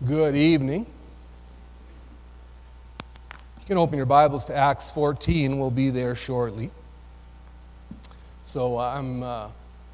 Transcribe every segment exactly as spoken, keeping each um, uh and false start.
Good evening. You can open your Bibles to Acts fourteen. We'll be there shortly. So uh, I'm uh,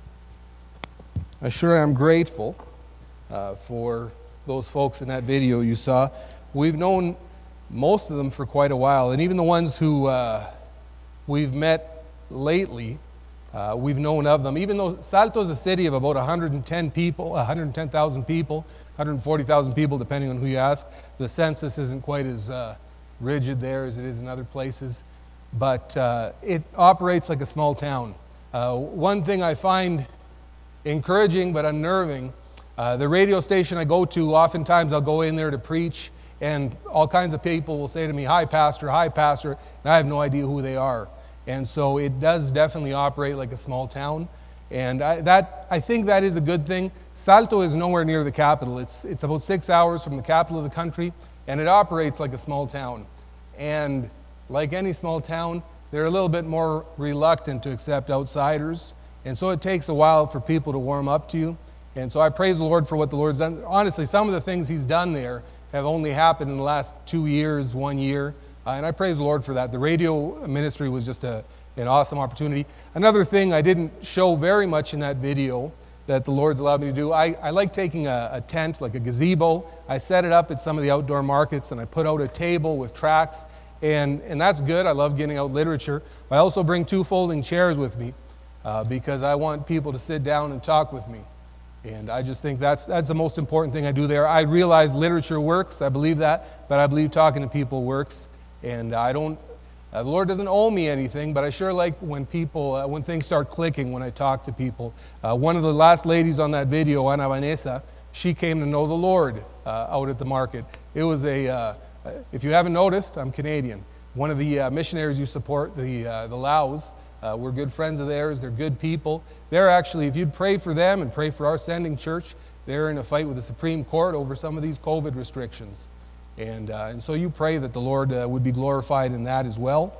I sure am grateful uh, for those folks in that video you saw. We've known most of them for quite a while, and even the ones who uh, we've met lately, uh, we've known of them. Even though Salto is a city of about one hundred ten people, one hundred ten thousand people, one hundred forty thousand people, depending on who you ask. The census isn't quite as uh, rigid there as it is in other places, but uh, it operates like a small town. Uh, one thing I find encouraging but unnerving, uh, the radio station I go to, oftentimes I'll go in there to preach, and all kinds of people will say to me, "Hi, Pastor, hi, Pastor," and I have no idea who they are. And so it does definitely operate like a small town, and I, that I think that is a good thing. Salto is nowhere near the capital. It's it's about six hours from the capital of the country, and it operates like a small town. And like any small town, they're a little bit more reluctant to accept outsiders, and so it takes a while for people to warm up to you. And so I praise the Lord for what the Lord's done. Honestly, some of the things He's done there have only happened in the last two years, one year, uh, and I praise the Lord for that. The radio ministry was just a, an awesome opportunity. Another thing I didn't show very much in that video that the Lord's allowed me to do, I, I like taking a, a tent, like a gazebo. I set it up at some of the outdoor markets, and I put out a table with tracts, and, and that's good. I love getting out literature. I also bring two folding chairs with me uh, because I want people to sit down and talk with me. And I just think that's that's the most important thing I do there. I realize literature works. I believe that, but I believe talking to people works. And I don't, uh, the Lord doesn't owe me anything, but I sure like when people, uh, when things start clicking when I talk to people. Uh, one of the last ladies on that video, Ana Vanessa, she came to know the Lord uh, out at the market. It was a, uh, if you haven't noticed, I'm Canadian. One of the uh, missionaries you support, the uh, the Laos, uh, we're good friends of theirs. They're good people. They're actually, if you'd pray for them and pray for our sending church, they're in a fight with the Supreme Court over some of these COVID restrictions. And, uh, and so you pray that the Lord uh, would be glorified in that as well.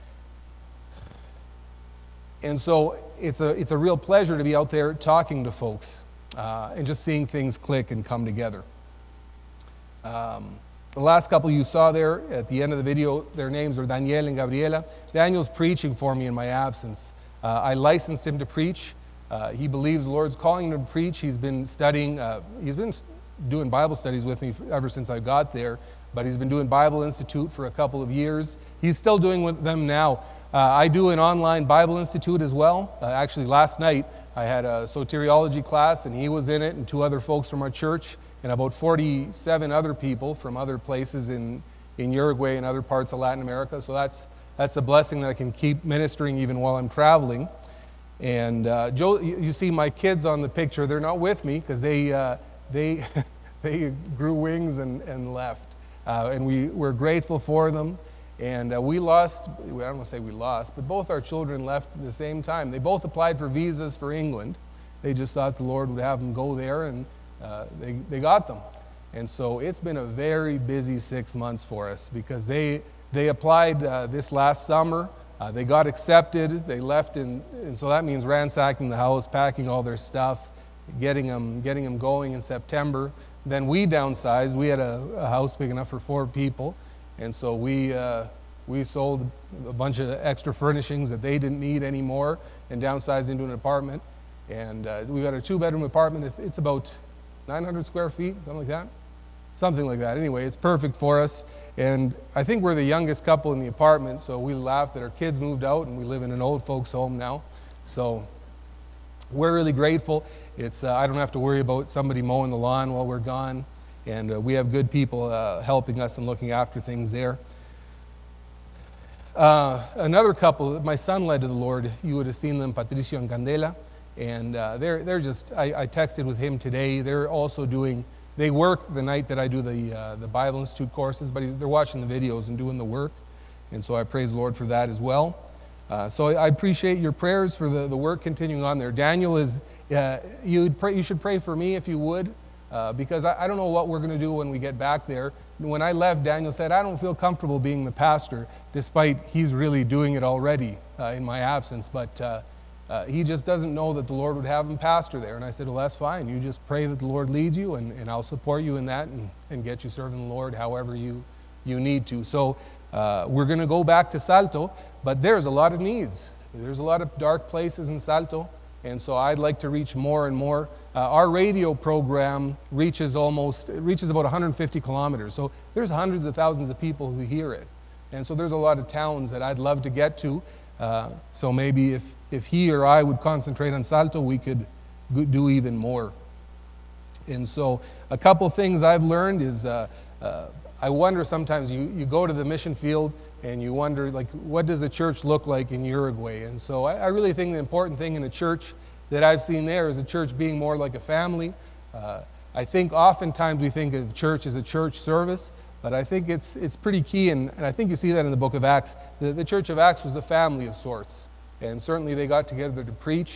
And so it's a, it's a real pleasure to be out there talking to folks uh, and just seeing things click and come together. Um, the last couple you saw there at the end of the video, their names are Daniel and Gabriela. Daniel's preaching for me in my absence. Uh, I licensed him to preach. Uh, he believes the Lord's calling him to preach. He's been studying, uh, he's been doing Bible studies with me ever since I got there, but he's been doing Bible Institute for a couple of years. He's still doing with them now. Uh, I do an online Bible Institute as well. Uh, actually, last night I had a soteriology class, and he was in it, and two other folks from our church, and about forty-seven other people from other places in, in Uruguay and other parts of Latin America. So that's that's a blessing that I can keep ministering even while I'm traveling. And uh, Joe, you see my kids on the picture. They're not with me because they uh, they they grew wings and, and left. Uh, and we, we're grateful for them. And uh, we lost, I don't want to say we lost, but both our children left at the same time. They both applied for visas for England. They just thought the Lord would have them go there, and uh, they, they got them. And so it's been a very busy six months for us because they, they applied uh, this last summer. Uh, they got accepted. They left, in, and so that means ransacking the house, packing all their stuff, getting them, getting them going in September. Then we downsized. We had a, a house big enough for four people, and so we uh, we sold a bunch of extra furnishings that they didn't need anymore and downsized into an apartment. And uh, we got a two-bedroom apartment. It's about nine hundred square feet, something like that. Something like that. Anyway, it's perfect for us. And I think we're the youngest couple in the apartment, so we laugh that our kids moved out and we live in an old folks' home now. So we're really grateful. It's uh, I don't have to worry about somebody mowing the lawn while we're gone, and uh, we have good people uh, helping us and looking after things there. Uh, another couple, my son led to the Lord. You would have seen them, Patricio and Candela, and uh, they're they're just. I, I texted with him today. They're also doing. They work the night that I do the uh, the Bible Institute courses, but they're watching the videos and doing the work, and so I praise the Lord for that as well. Uh, so I appreciate your prayers for the, the work continuing on there. Daniel is. Uh, you'd pray, you should pray for me if you would, uh, because I, I don't know what we're going to do when we get back there. When I left, Daniel said, I don't feel comfortable being the pastor, despite he's really doing it already uh, in my absence. But uh, Uh, he just doesn't know that the Lord would have him pastor there. And I said, well, that's fine. You just pray that the Lord leads you, and, and I'll support you in that and, and get you serving the Lord however you, you need to. So uh, we're going to go back to Salto, but there's a lot of needs. There's a lot of dark places in Salto, and so I'd like to reach more and more. Uh, our radio program reaches almost, it reaches about one hundred fifty kilometers. So there's hundreds of thousands of people who hear it. And so there's a lot of towns that I'd love to get to. Uh, so maybe if, if he or I would concentrate on Salto, we could do even more. And so a couple things I've learned is uh, uh, I wonder sometimes you, you go to the mission field and you wonder, like, what does a church look like in Uruguay? And so I, I really think the important thing in a church that I've seen there is a church being more like a family. Uh, I think oftentimes we think of church as a church service, but I think it's it's pretty key, and, and I think you see that in the book of Acts. The, the church of Acts was a family of sorts, and certainly they got together to preach.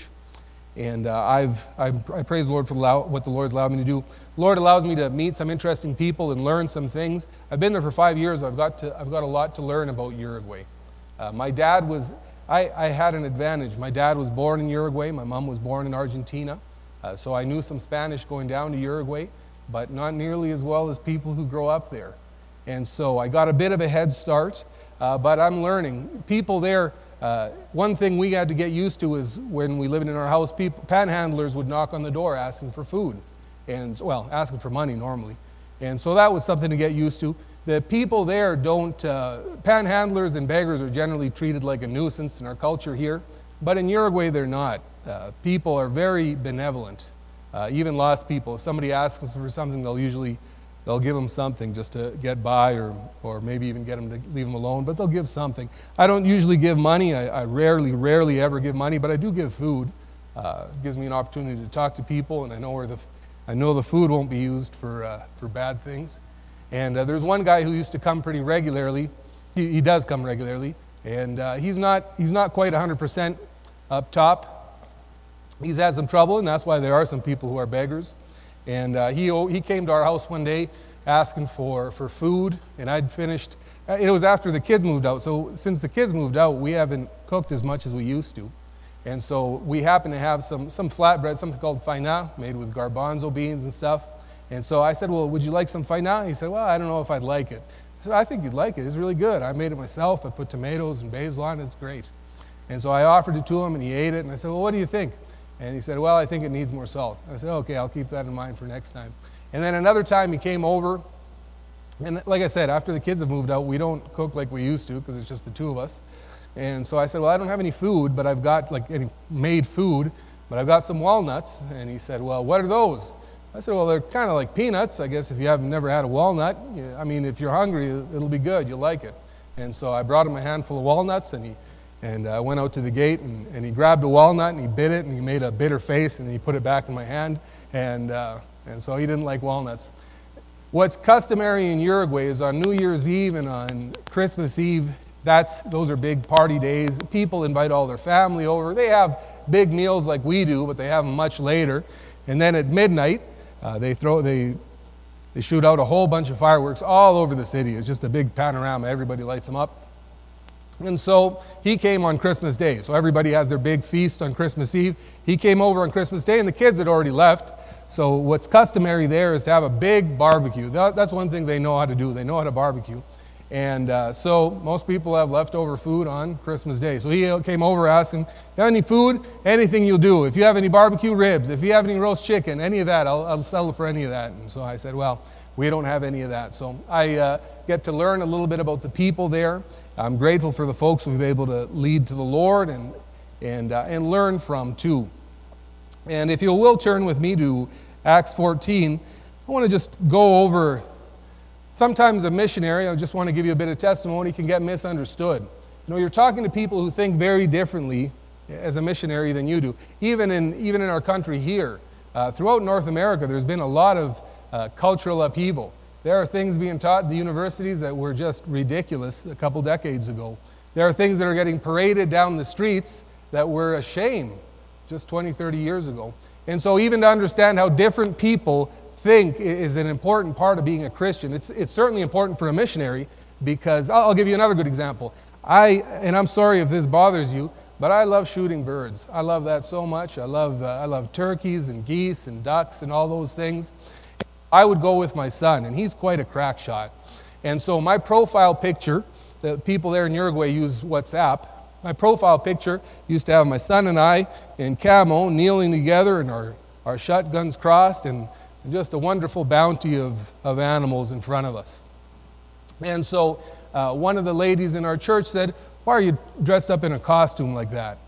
And uh, I've, I've I praise the Lord for allow, what the Lord's allowed me to do. The Lord allows me to meet some interesting people and learn some things. I've been there for five years. I've got to I've got a lot to learn about Uruguay. Uh, my dad was I, I had an advantage. My dad was born in Uruguay. My mom was born in Argentina, uh, so I knew some Spanish going down to Uruguay, but not nearly as well as people who grow up there. And so I got a bit of a head start, uh, but I'm learning. People there. Uh, one thing we had to get used to is when we lived in our house, people, panhandlers would knock on the door asking for food, and well, asking for money normally. And so that was something to get used to. The people there don't, uh, panhandlers and beggars are generally treated like a nuisance in our culture here, but in Uruguay they're not. Uh, people are very benevolent, uh, even lost people. If somebody asks for something, they'll usually They'll give them something just to get by, or or maybe even get them to leave them alone, but they'll give something. I don't usually give money. I, I rarely, rarely ever give money, but I do give food. Uh, it gives me an opportunity to talk to people, and I know where the I know the food won't be used for uh, for bad things. And uh, there's one guy who used to come pretty regularly. He, he does come regularly, and uh, he's not he's not quite one hundred percent up top. He's had some trouble, and that's why there are some people who are beggars. And uh, he he came to our house one day asking for, for food, and I'd finished. It was after the kids moved out, so since the kids moved out, we haven't cooked as much as we used to. And so we happened to have some, some flatbread, something called faina, made with garbanzo beans and stuff. And so I said, well, would you like some faina? He said, well, I don't know if I'd like it. I said, I think you'd like it. It's really good. I made it myself. I put tomatoes and basil on it. It's great. And so I offered it to him, and he ate it, and I said, well, what do you think? And he said, well, I think it needs more salt. I said, okay, I'll keep that in mind for next time. And then another time he came over, and like I said, after the kids have moved out, we don't cook like we used to because it's just the two of us. And so I said, well, I don't have any food, but I've got like any made food, but I've got some walnuts. And he said, well, what are those? I said, well, they're kind of like peanuts. I guess if you haven't never had a walnut, I mean, if you're hungry, it'll be good. You'll like it. And so I brought him a handful of walnuts, and he And I uh, went out to the gate, and, and he grabbed a walnut, and he bit it, and he made a bitter face, and he put it back in my hand, and uh, and so he didn't like walnuts. What's customary in Uruguay is on New Year's Eve and on Christmas Eve, that's those are big party days. People invite all their family over. They have big meals like we do, but they have them much later. And then at midnight, uh, they throw they they shoot out a whole bunch of fireworks all over the city. It's just a big panorama. Everybody lights them up. And so he came on Christmas Day. So everybody has their big feast on Christmas Eve. He came over on Christmas Day, and the kids had already left. So what's customary there is to have a big barbecue. That, that's one thing they know how to do. They know how to barbecue. And uh, so most people have leftover food on Christmas Day. So he came over asking, if you have any food, anything you'll do. If you have any barbecue ribs, if you have any roast chicken, any of that, I'll, I'll settle for any of that. And so I said, well, we don't have any of that. So I uh, get to learn a little bit about the people there. I'm grateful for the folks we've been able to lead to the Lord and and uh, and learn from too. And if you will turn with me to Acts fourteen, I want to just go over. Sometimes a missionary, I just want to give you a bit of testimony, can get misunderstood. You know, you're talking to people who think very differently as a missionary than you do. Even in even in our country here, uh, throughout North America, there's been a lot of uh, cultural upheaval. There are things being taught at the universities that were just ridiculous a couple decades ago. There are things that are getting paraded down the streets that were a shame just twenty, thirty years ago. And so even to understand how different people think is an important part of being a Christian. It's it's certainly important for a missionary because, I'll, I'll give you another good example. I, and I'm sorry if this bothers you, but I love shooting birds. I love that so much. I love, uh, I love turkeys and geese and ducks and all those things. I would go with my son, and he's quite a crack shot. And so my profile picture, the people there in Uruguay use WhatsApp, my profile picture used to have my son and I in camo kneeling together and our, our shotguns crossed, and just a wonderful bounty of, of animals in front of us. And so uh, one of the ladies in our church said, "Why are you dressed up in a costume like that?"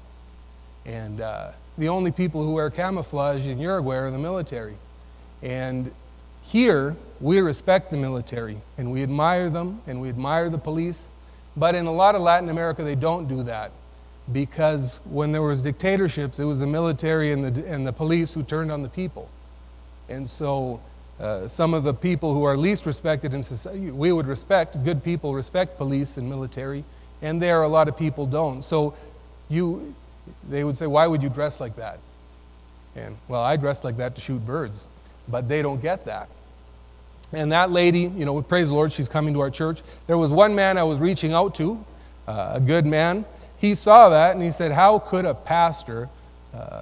And uh, the only people who wear camouflage in Uruguay are the military. And here, we respect the military, and we admire them, and we admire the police. But in a lot of Latin America, they don't do that, because when there was dictatorships, it was the military and the, and the police who turned on the people. And so uh, some of the people who are least respected in society, we would respect, good people respect police and military, and there a lot of people don't. So you, they would say, "Why would you dress like that?" And, well, I dress like that to shoot birds, but they don't get that. And that lady, you know, praise the Lord, she's coming to our church. There was one man I was reaching out to, uh, a good man. He saw that and he said, "How could a pastor uh,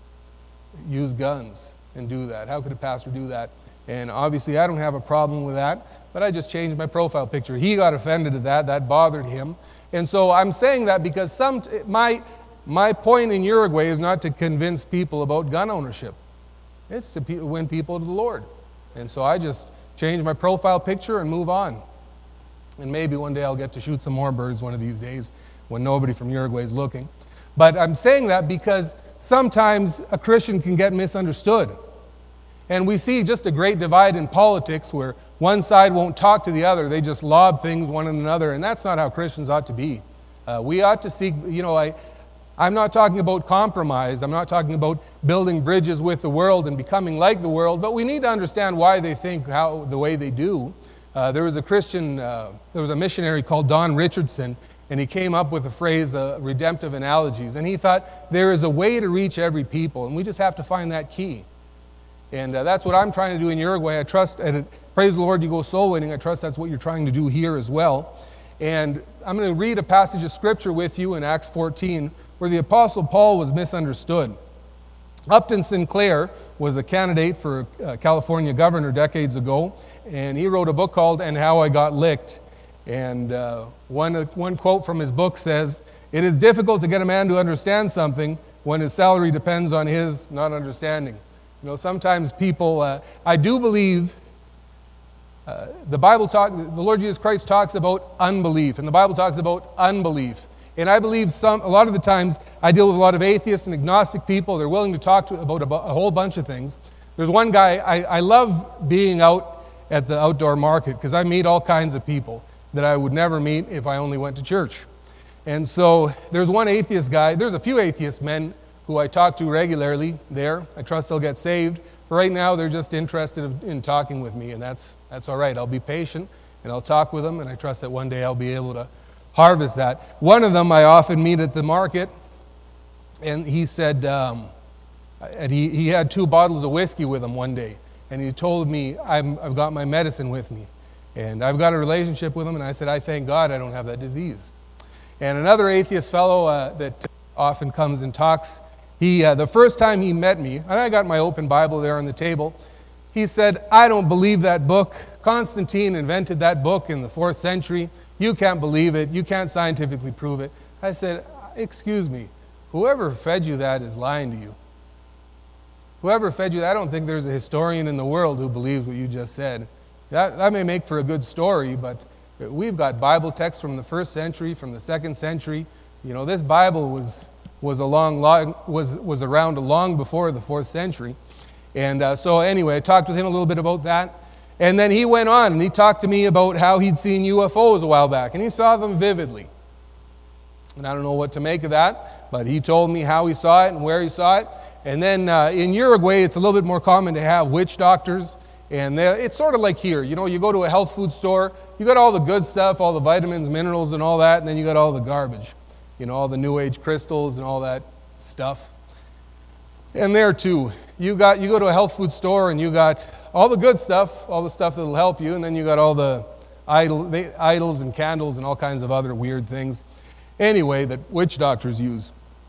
use guns and do that? How could a pastor do that?" And obviously I don't have a problem with that, but I just changed my profile picture. He got offended at that. That bothered him. And so I'm saying that because some my my point in Uruguay is not to convince people about gun ownership. It's to pe- win people to the Lord. And so I just change my profile picture and move on. And maybe one day I'll get to shoot some more birds one of these days when nobody from Uruguay is looking. But I'm saying that because sometimes a Christian can get misunderstood. And we see just a great divide in politics where one side won't talk to the other. They just lob things one at another. And that's not how Christians ought to be. Uh, we ought to seek, you know, I, I'm not talking about compromise. I'm not talking about building bridges with the world and becoming like the world, but we need to understand why they think how the way they do. Uh, there was a Christian, uh, there was a missionary called Don Richardson, and he came up with the phrase uh, redemptive analogies, and he thought there is a way to reach every people, and we just have to find that key. And uh, that's what I'm trying to do in Uruguay. I trust, and it, praise the Lord, you go soul winning. I trust that's what you're trying to do here as well. And I'm going to read a passage of Scripture with you in Acts fourteen, where the Apostle Paul was misunderstood. Upton Sinclair was a candidate for uh, California governor decades ago, and he wrote a book called "And How I Got Licked." And uh, one, uh, one quote from his book says, "It is difficult to get a man to understand something when his salary depends on his not understanding." You know, sometimes people, uh, I do believe uh, the Bible talk, the Lord Jesus Christ talks about unbelief, and the Bible talks about unbelief. And I believe some, a lot of the times I deal with a lot of atheists and agnostic people. They're willing to talk to about a, a whole bunch of things. There's one guy, I, I love being out at the outdoor market because I meet all kinds of people that I would never meet if I only went to church. And so there's one atheist guy. There's a few atheist men who I talk to regularly there. I trust they'll get saved. But right now they're just interested in talking with me, and that's that's all right. I'll be patient and I'll talk with them, and I trust that one day I'll be able to harvest that. One of them I often meet at the market, and he said, um, and he, he had two bottles of whiskey with him one day, and he told me, I'm, I've got my medicine with me, and I've got a relationship with him, and I said, I thank God I don't have that disease. And another atheist fellow uh, that often comes and talks, he uh, the first time he met me, and I got my open Bible there on the table, he said, I don't believe that book. Constantine invented that book in the fourth century. You can't believe it. You can't scientifically prove it. I said, excuse me, whoever fed you that is lying to you. Whoever fed you that, I don't think there's a historian in the world who believes what you just said. That, that may make for a good story, but we've got Bible texts from the first century, from the second century. You know, this Bible was was a long, long was was around long before the fourth century. And uh, so anyway, I talked with him a little bit about that. And then he went on and he talked to me about how he'd seen U F Os a while back, and he saw them vividly. And I don't know what to make of that, but he told me how he saw it and where he saw it. And then uh, in Uruguay, it's a little bit more common to have witch doctors. And it's sort of like here. You know, you go to a health food store, you got all the good stuff, all the vitamins, minerals, and all that, and then you got all the garbage. You know, all the New Age crystals and all that stuff. And there too, you got you go to a health food store and you got all the good stuff, all the stuff that'll help you, and then you got all the idol, the idols and candles and all kinds of other weird things. Anyway, that witch doctors use.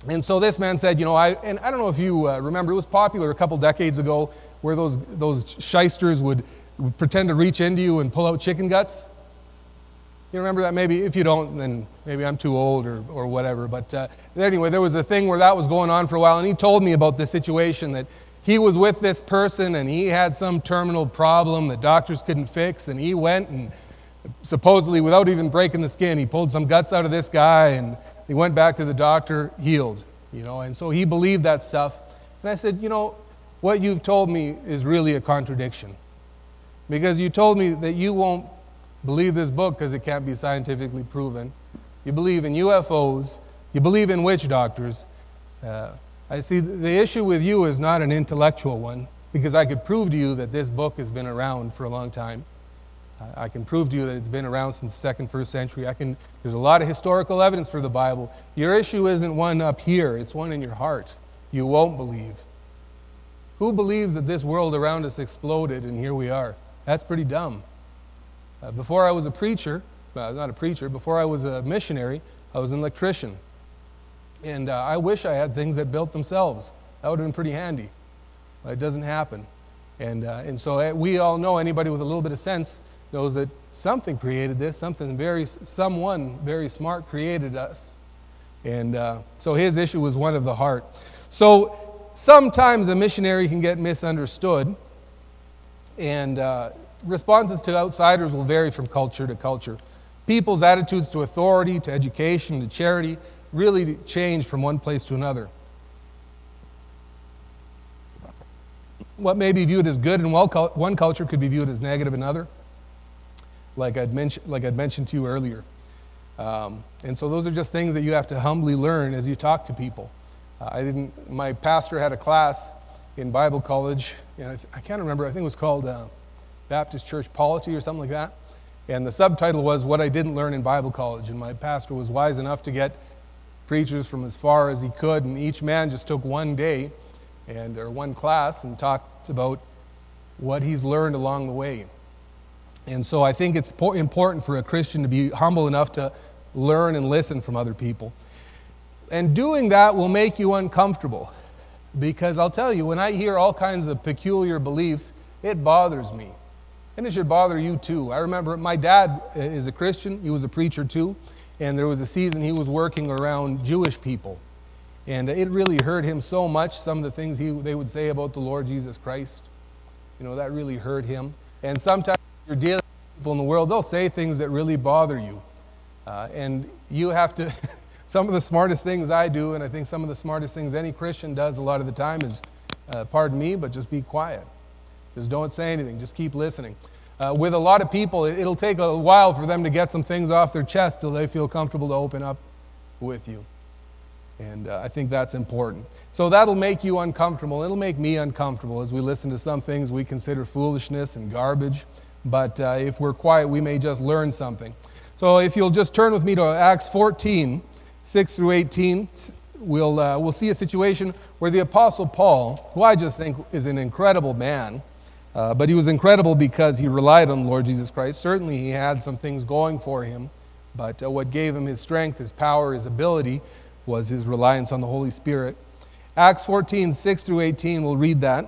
And so this man said, you know, I and I don't know if you uh, remember, it was popular a couple decades ago where those those shysters would, would pretend to reach into you and pull out chicken guts. You remember that? Maybe if you don't, then maybe I'm too old or, or whatever. But uh, anyway, there was a thing where that was going on for a while, and he told me about this situation that he was with this person and he had some terminal problem that doctors couldn't fix, and he went and supposedly, without even breaking the skin, he pulled some guts out of this guy, and he went back to the doctor, healed, you know, and so he believed that stuff. And I said, you know, what you've told me is really a contradiction, because you told me that you won't believe this book because it can't be scientifically proven. You believe in U F Os. You believe in witch doctors. Uh, I see the issue with you is not an intellectual one, because I could prove to you that this book has been around for a long time. I can prove to you that it's been around since the second, first century. I can. There's a lot of historical evidence for the Bible. Your issue isn't one up here. It's one in your heart. You won't believe. Who believes that this world around us exploded and here we are? That's pretty dumb. Uh, before I was a preacher, well, not a preacher, before I was a missionary, I was an electrician. And uh, I wish I had things that built themselves. That would have been pretty handy. But it doesn't happen. And, uh, and so we all know, anybody with a little bit of sense knows that something created this, something very, someone very smart created us. And uh, so his issue was one of the heart. So sometimes a missionary can get misunderstood, and uh, responses to outsiders will vary from culture to culture. People's attitudes to authority, to education, to charity really change from one place to another. What may be viewed as good in one culture could be viewed as negative in another. Like I'd mentioned, like I'd mentioned to you earlier. Um, and so those are just things that you have to humbly learn as you talk to people. Uh, I didn't, my pastor had a class in Bible college, and I, th- I can't remember, I think it was called uh, Baptist Church Polity or something like that. And the subtitle was What I Didn't Learn in Bible College. And my pastor was wise enough to get preachers from as far as he could, and each man just took one day and or one class and talked about what he's learned along the way. And so I think it's important for a Christian to be humble enough to learn and listen from other people. And doing that will make you uncomfortable, because I'll tell you, when I hear all kinds of peculiar beliefs, it bothers me. And it should bother you too. I remember my dad is a Christian. He was a preacher too. And there was a season he was working around Jewish people. And it really hurt him so much, some of the things he they would say about the Lord Jesus Christ. You know, that really hurt him. And sometimes you're dealing with people in the world, they'll say things that really bother you. Uh, and you have to, some of the smartest things I do, and I think some of the smartest things any Christian does a lot of the time is, uh, pardon me, but just be quiet. Just don't say anything. Just keep listening. Uh, with a lot of people, it, it'll take a while for them to get some things off their chest till they feel comfortable to open up with you. And uh, I think that's important. So that'll make you uncomfortable. It'll make me uncomfortable as we listen to some things we consider foolishness and garbage. But uh, if we're quiet, we may just learn something. So if you'll just turn with me to Acts fourteen, six through eighteen, we'll, uh, we'll see a situation where the Apostle Paul, who I just think is an incredible man, uh, but he was incredible because he relied on the Lord Jesus Christ. Certainly he had some things going for him, but uh, what gave him his strength, his power, his ability was his reliance on the Holy Spirit. Acts fourteen, six through eighteen, we'll read that.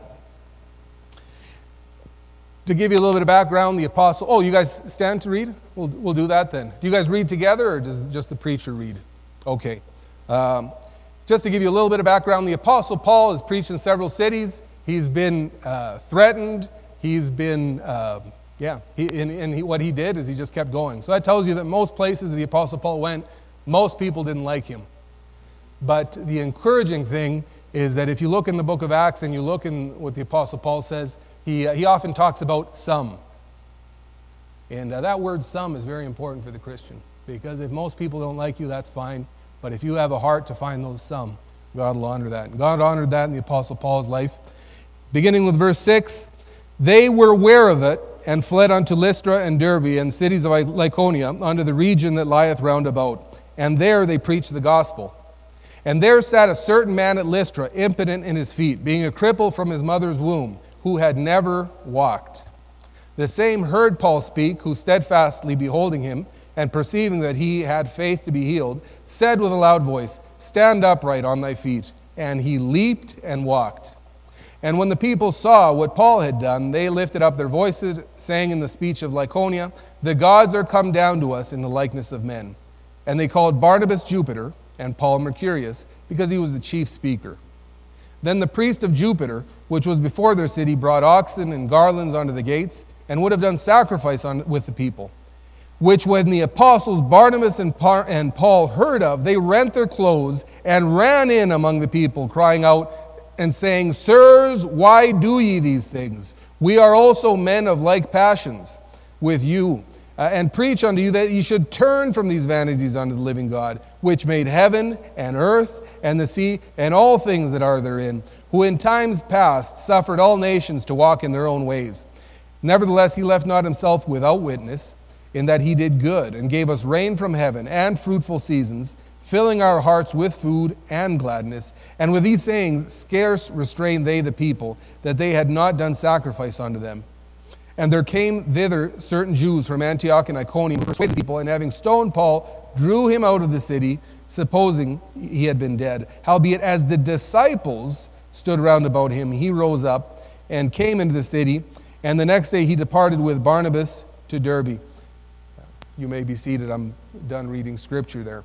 To give you a little bit of background, the apostle... Oh, you guys stand to read? We'll, we'll do that then. Do you guys read together, or does just the preacher read? Okay. Um, just to give you a little bit of background, the apostle Paul has preached in several cities. He's been uh, threatened. He's been... Uh, yeah, he, and, and he, what he did is he just kept going. So that tells you that most places the apostle Paul went, most people didn't like him. But the encouraging thing is that if you look in the book of Acts and you look in what the Apostle Paul says, he, uh, he often talks about some. And uh, that word some is very important for the Christian, because if most people don't like you, that's fine. But if you have a heart to find those some, God will honor that. And God honored that in the Apostle Paul's life. Beginning with verse six, they were aware of it and fled unto Lystra and Derbe and cities of Lycaonia unto the region that lieth round about. And there they preached the gospel. And there sat a certain man at Lystra, impotent in his feet, being a cripple from his mother's womb, who had never walked. The same heard Paul speak, who steadfastly beholding him, and perceiving that he had faith to be healed, said with a loud voice, stand upright on thy feet. And he leaped and walked. And when the people saw what Paul had done, they lifted up their voices, saying in the speech of Lycaonia, the gods are come down to us in the likeness of men. And they called Barnabas Jupiter and Paul Mercurius, because he was the chief speaker. Then the priest of Jupiter, which was before their city, brought oxen and garlands unto the gates, and would have done sacrifice on, with the people. Which when the apostles Barnabas and, Par- and Paul heard of, they rent their clothes and ran in among the people, crying out and saying, Sirs, why do ye these things? We are also men of like passions with you, uh, and preach unto you that ye should turn from these vanities unto the living God, which made heaven and earth and the sea and all things that are therein, who in times past suffered all nations to walk in their own ways. Nevertheless, he left not himself without witness, in that he did good, and gave us rain from heaven and fruitful seasons, filling our hearts with food and gladness. And with these sayings scarce restrained they the people, that they had not done sacrifice unto them. And there came thither certain Jews from Antioch and Iconium, who persuaded the people, and having stoned Paul, drew him out of the city, supposing he had been dead. Howbeit, as the disciples stood round about him, he rose up and came into the city, and the next day he departed with Barnabas to Derbe. You may be seated. I'm done reading scripture there.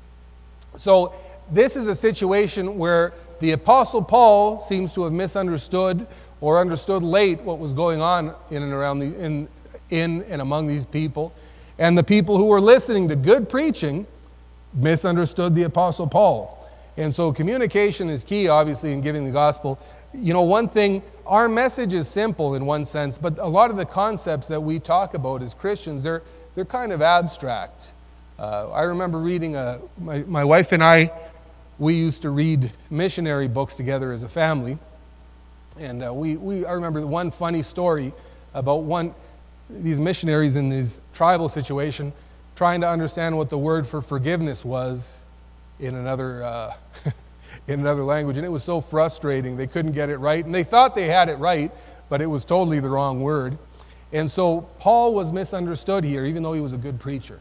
So this is a situation where the Apostle Paul seems to have misunderstood or understood late what was going on in and around the, in, in and among these people. And the people who were listening to good preaching misunderstood the Apostle Paul. And so communication is key, obviously, in giving the gospel. You know, one thing, our message is simple in one sense, but a lot of the concepts that we talk about as Christians, they're They're kind of abstract. Uh, I remember reading, a, my, my wife and I, we used to read missionary books together as a family. And uh, we, we, I remember one funny story about one, these missionaries in this tribal situation trying to understand what the word for forgiveness was in another, uh, in another language. And it was so frustrating. They couldn't get it right. And they thought they had it right, but it was totally the wrong word. And so Paul was misunderstood here, even though he was a good preacher.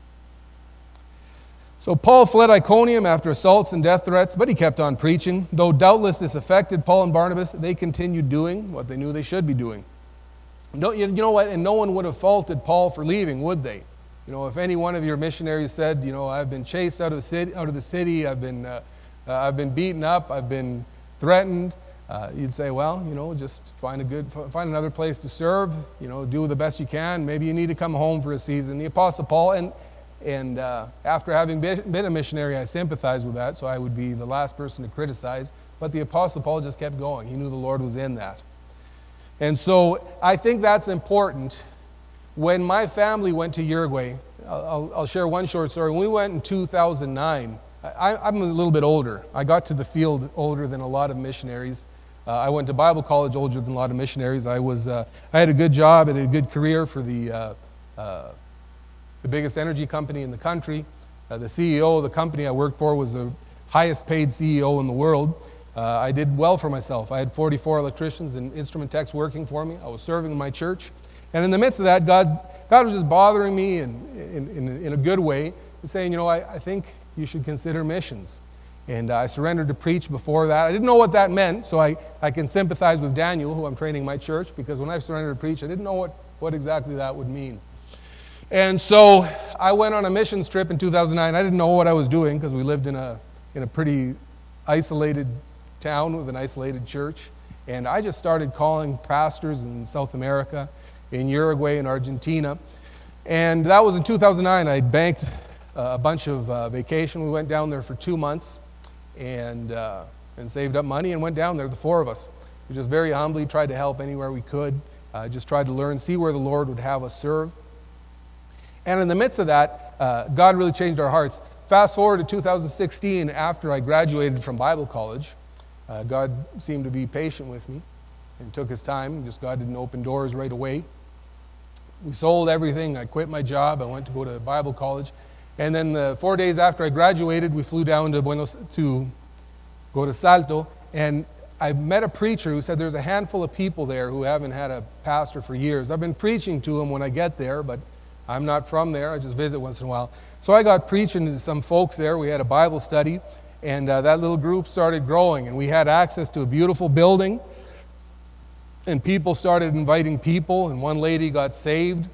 So Paul fled Iconium after assaults and death threats, but he kept on preaching. Though doubtless this affected Paul and Barnabas, they continued doing what they knew they should be doing. No, you know what? And no one would have faulted Paul for leaving, would they? You know, if any one of your missionaries said, you know, I've been chased out of the city, out of the city, I've been, uh, uh, I've been beaten up, I've been threatened. Uh, you'd say, well, you know, just find a good, find another place to serve. You know, do the best you can. Maybe you need to come home for a season. The Apostle Paul, and and uh, after having been, been a missionary, I sympathize with that. So I would be the last person to criticize. But the Apostle Paul just kept going. He knew the Lord was in that, and so I think that's important. When my family went to Uruguay, I'll, I'll share one short story. When we went in two thousand nine, I, I'm a little bit older. I got to the field older than a lot of missionaries. Uh, I went to Bible college older than a lot of missionaries. I was, uh, I had a good job, had a good career for the uh, uh, the biggest energy company in the country. Uh, the C E O of the company I worked for was the highest paid C E O in the world. Uh, I did well for myself. I had forty-four electricians and instrument techs working for me. I was serving in my church. And in the midst of that, God, God was just bothering me in, in, in, in a good way and saying, you know, I, I think you should consider missions. And I surrendered to preach before that. I didn't know what that meant, so I, I can sympathize with Daniel, who I'm training in my church, because when I surrendered to preach, I didn't know what, what exactly that would mean. And so I went on a missions trip in two thousand nine. I didn't know what I was doing because we lived in a in a pretty isolated town with an isolated church. And I just started calling pastors in South America, in Uruguay and Argentina. And that was in two thousand nine. I banked a bunch of uh, vacation. We went down there for two months. And uh, and saved up money and went down there, the four of us. We just very humbly tried to help anywhere we could, uh, just tried to learn, see where the Lord would have us serve. And in the midst of that, uh, God really changed our hearts. Fast forward to two thousand sixteen, after I graduated from Bible college, uh, God seemed to be patient with me and took his time. Just God didn't open doors right away. We sold everything. I quit my job. I went to go to Bible college. And then the four days after I graduated, we flew down to Buenos to go to Salto, and I met a preacher who said there's a handful of people there who haven't had a pastor for years. I've been preaching to them when I get there, but I'm not from there. I just visit once in a while. So I got preaching to some folks there. We had a Bible study, And uh, that little group started growing, and we had access to a beautiful building, and people started inviting people, and one lady got saved.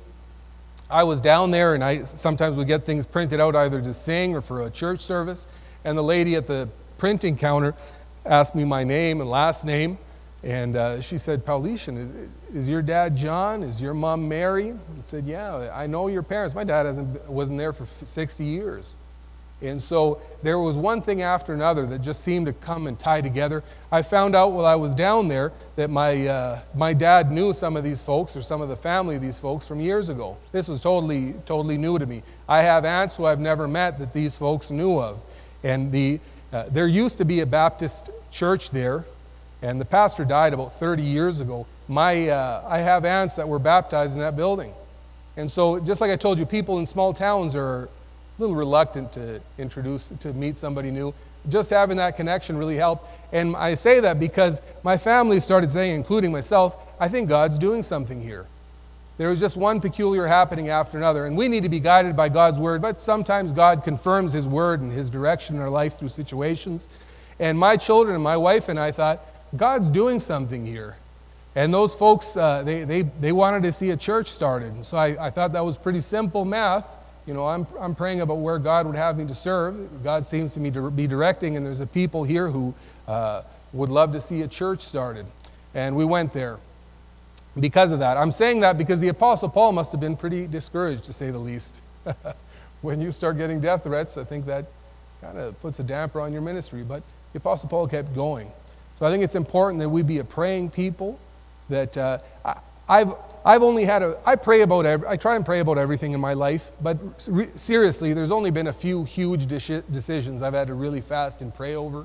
I was down there, and I sometimes would get things printed out either to sing or for a church service, and the lady at the printing counter asked me my name and last name, and uh, she said, "Paulishan, is, is your dad John? Is your mom Mary?" I said, "Yeah, I know your parents. My dad hasn't wasn't there for sixty years." And so there was one thing after another that just seemed to come and tie together. I found out while I was down there that my uh, my dad knew some of these folks or some of the family of these folks from years ago. This was totally, totally new to me. I have aunts who I've never met that these folks knew of. And the uh, there used to be a Baptist church there, and the pastor died about thirty years ago. My uh, I have aunts that were baptized in that building. And so just like I told you, people in small towns are a little reluctant to introduce, to meet somebody new. Just having that connection really helped. And I say that because my family started saying, including myself, I think God's doing something here. There was just one peculiar happening after another. And we need to be guided by God's word, but sometimes God confirms his word and his direction in our life through situations. And my children and my wife and I thought, God's doing something here. And those folks, uh, they, they, they wanted to see a church started. And so I, I thought that was pretty simple math. You know, I'm, I'm praying about where God would have me to serve. God seems to me to be directing, and there's a people here who uh, would love to see a church started. And we went there because of that. I'm saying that because the Apostle Paul must have been pretty discouraged, to say the least. When you start getting death threats, I think that kind of puts a damper on your ministry. But the Apostle Paul kept going. So I think it's important that we be a praying people, that uh, I, I've I've only had a, I pray about, every, I try and pray about everything in my life, but re- seriously, there's only been a few huge de- decisions I've had to really fast and pray over.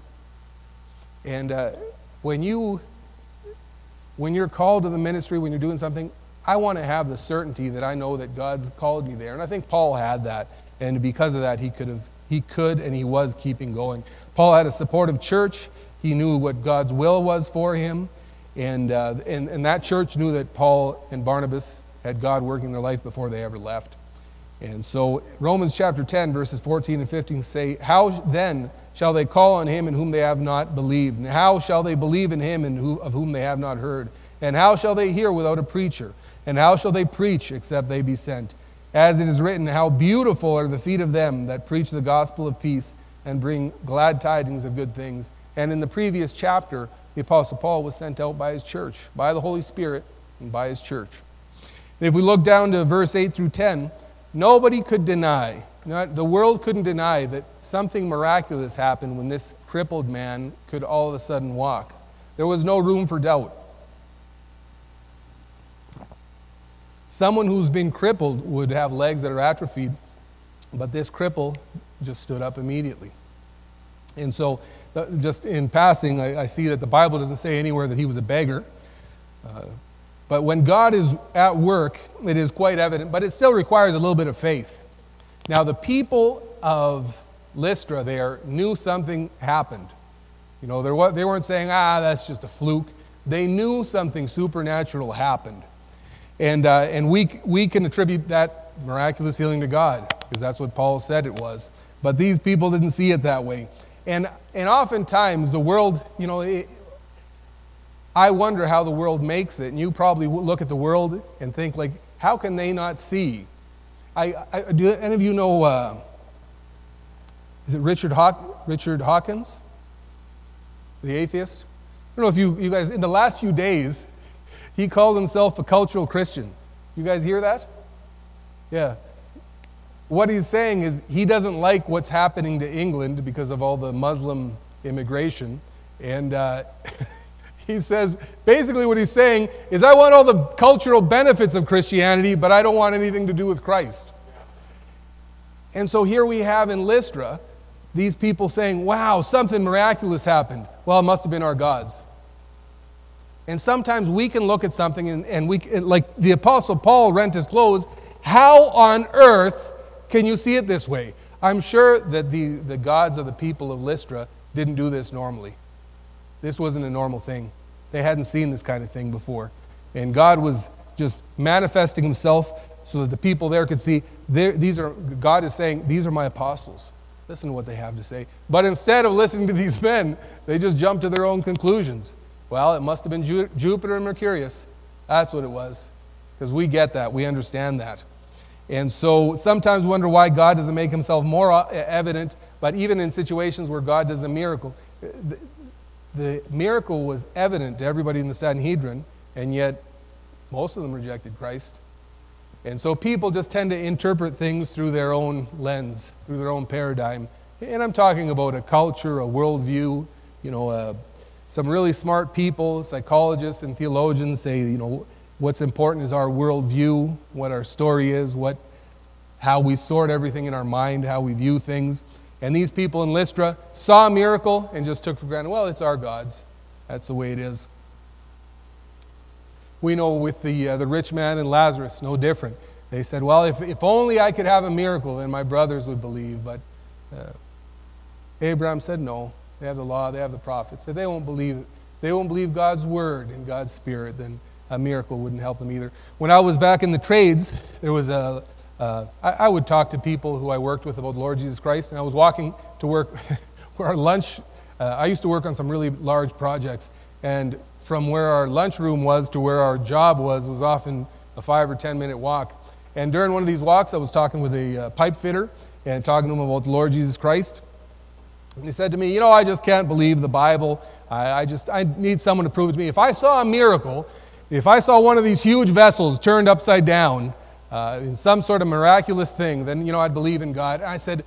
And uh, when you, when you're called to the ministry, when you're doing something, I want to have the certainty that I know that God's called me there. And I think Paul had that, and because of that, he could have, he could and he was keeping going. Paul had a supportive church. He knew what God's will was for him. And, uh, and and that church knew that Paul and Barnabas had God working in their life before they ever left. And so Romans chapter ten, verses fourteen and fifteen say, "How then shall they call on him in whom they have not believed? And how shall they believe in him in who, of whom they have not heard? And how shall they hear without a preacher? And how shall they preach except they be sent? As it is written, how beautiful are the feet of them that preach the gospel of peace and bring glad tidings of good things." And in the previous chapter, the Apostle Paul was sent out by his church, by the Holy Spirit, and by his church. And if we look down to verse eight through ten, nobody could deny, not, the world couldn't deny that something miraculous happened when this crippled man could all of a sudden walk. There was no room for doubt. Someone who's been crippled would have legs that are atrophied, but this cripple just stood up immediately. And so, just in passing, I, I see that the Bible doesn't say anywhere that he was a beggar. Uh, but when God is at work, it is quite evident, but it still requires a little bit of faith. Now, the people of Lystra there knew something happened. You know, there, they weren't saying, ah, that's just a fluke. They knew something supernatural happened. And, uh, and we, we can attribute that miraculous healing to God, because that's what Paul said it was. But these people didn't see it that way. And and oftentimes the world, you know, it, I wonder how the world makes it. And you probably look at the world and think, like, how can they not see? I, I do any of you know? Uh, is it Richard Haw- Richard Hawkins, the atheist? I don't know if you you guys in the last few days, he called himself a cultural Christian. You guys hear that? Yeah. What he's saying is he doesn't like what's happening to England because of all the Muslim immigration. And uh, he says, basically what he's saying is, I want all the cultural benefits of Christianity, but I don't want anything to do with Christ. And so here we have in Lystra, these people saying, wow, something miraculous happened. Well, it must have been our gods. And sometimes we can look at something and, and we, like the Apostle Paul rent his clothes. How on earth can you see it this way? I'm sure that the, the gods of the people of Lystra didn't do this normally. This wasn't a normal thing. They hadn't seen this kind of thing before. And God was just manifesting himself so that the people there could see, these are, God is saying, these are my apostles. Listen to what they have to say. But instead of listening to these men, they just jump to their own conclusions. Well, it must have been Ju- Jupiter and Mercurius. That's what it was. Because we get that. We understand that. And so sometimes we wonder why God doesn't make himself more evident. But even in situations where God does a miracle, the, the miracle was evident to everybody in the Sanhedrin, and yet most of them rejected Christ. And so people just tend to interpret things through their own lens, through their own paradigm. And I'm talking about a culture, a worldview. You know, uh, some really smart people, psychologists and theologians say, you know, what's important is our worldview, what our story is, what, how we sort everything in our mind, how we view things. And these people in Lystra saw a miracle and just took for granted, well, it's our God's. That's the way it is. We know with the uh, the rich man and Lazarus, no different. They said, well, if, if only I could have a miracle, then my brothers would believe. But uh, Abraham said no. They have the law, they have the prophets. If they won't believe it, they won't believe God's word and God's spirit, then a miracle wouldn't help them either. When I was back in the trades, there was a, uh, I, I would talk to people who I worked with about the Lord Jesus Christ, and I was walking to work where our lunch, uh, I used to work on some really large projects, and from where our lunchroom was to where our job was was often a five or ten minute walk. And during one of these walks, I was talking with a uh, pipe fitter and talking to him about the Lord Jesus Christ. And he said to me, you know, I just can't believe the Bible. I, I just, I need someone to prove it to me. If I saw a miracle, if I saw one of these huge vessels turned upside down uh, in some sort of miraculous thing, then, you know, I'd believe in God. And I said,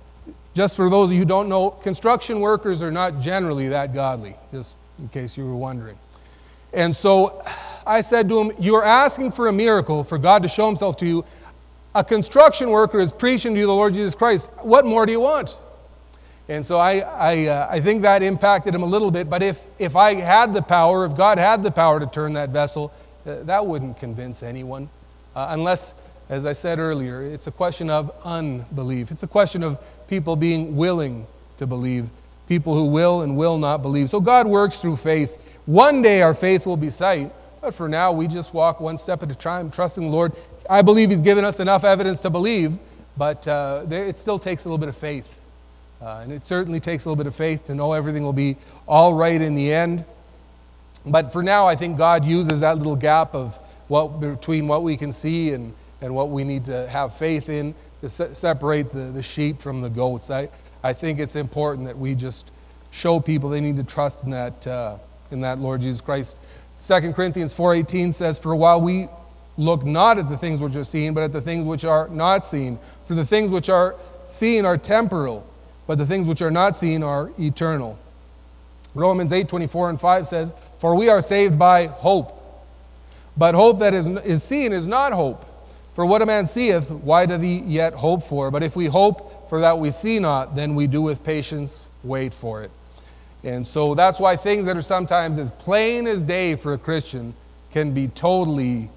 just for those of you who don't know, construction workers are not generally that godly, just in case you were wondering. And so I said to him, you're asking for a miracle, for God to show himself to you. A construction worker is preaching to you the Lord Jesus Christ. What more do you want? And so I I, uh, I think that impacted him a little bit. But if, if I had the power, if God had the power to turn that vessel, uh, that wouldn't convince anyone. Uh, unless, as I said earlier, it's a question of unbelief. It's a question of people being willing to believe. People who will and will not believe. So God works through faith. One day our faith will be sight, but for now we just walk one step at a time, trusting the Lord. I believe he's given us enough evidence to believe, but uh, there, it still takes a little bit of faith. Uh, and it certainly takes a little bit of faith to know everything will be all right in the end. But for now, I think God uses that little gap of what between what we can see and, and what we need to have faith in to se- separate the, the sheep from the goats. I, I think it's important that we just show people they need to trust in that uh, in that Lord Jesus Christ. Second Corinthians four eighteen says, for while we look not at the things which are seen, but at the things which are not seen. For the things which are seen are temporal, but the things which are not seen are eternal. Romans eight twenty-four and five says, for we are saved by hope. But hope that is, is seen is not hope. For what a man seeth, why doth he yet hope for? But if we hope for that we see not, then we do with patience wait for it. And so that's why things that are sometimes as plain as day for a Christian can be totally,